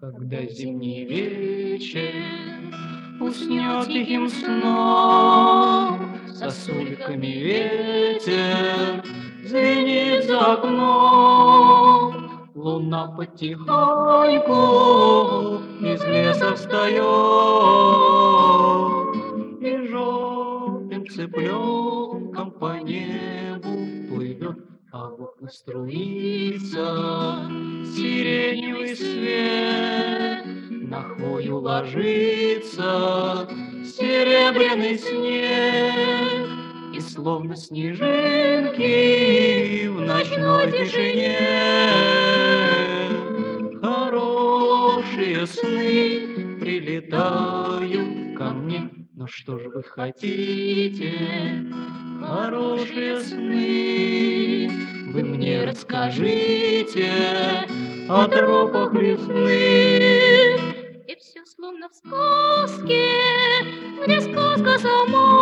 Когда зимний вечер уснет тихим сном, сосульками ветер звенит за окном, луна потихоньку из леса встает, и желтым цыпленком по небу плывет, а в окна струится сиреневый свет, на хвою ложится серебряный снег, и словно снежинки в ночной тишине хорошие сны прилетают ко мне. Но что же вы хотите, хорошие сны? Вы мне расскажите о тропах весны. И все словно в сказке, где сказка сама.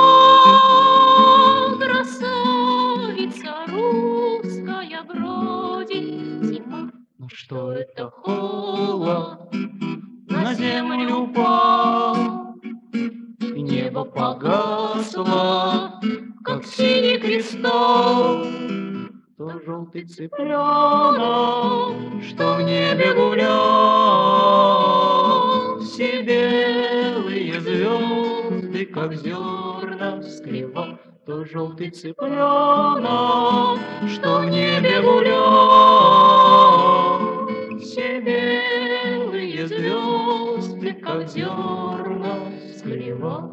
Красавица русская бродит зима. Но что это холод на землю упал, и небо погасло, как синий кристалл. То желтый цыпленок, что в небе гулял, все белые звезды, как зерна, вскрывал. То желтый цыпленок, что в небе гулял, все белые звезды, как зерна, вскрывал.